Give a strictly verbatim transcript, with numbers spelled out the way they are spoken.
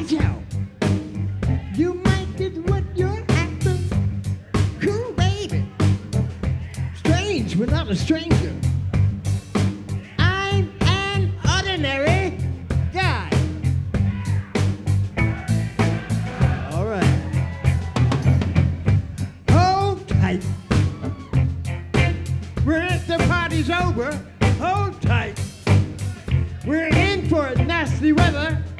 watch out. You might get what you're after. Cool, baby. Strange, but not a stranger. I'm an ordinary guy. All right. Hold tight. We're the party's over. Hold tight. We're in for nasty weather.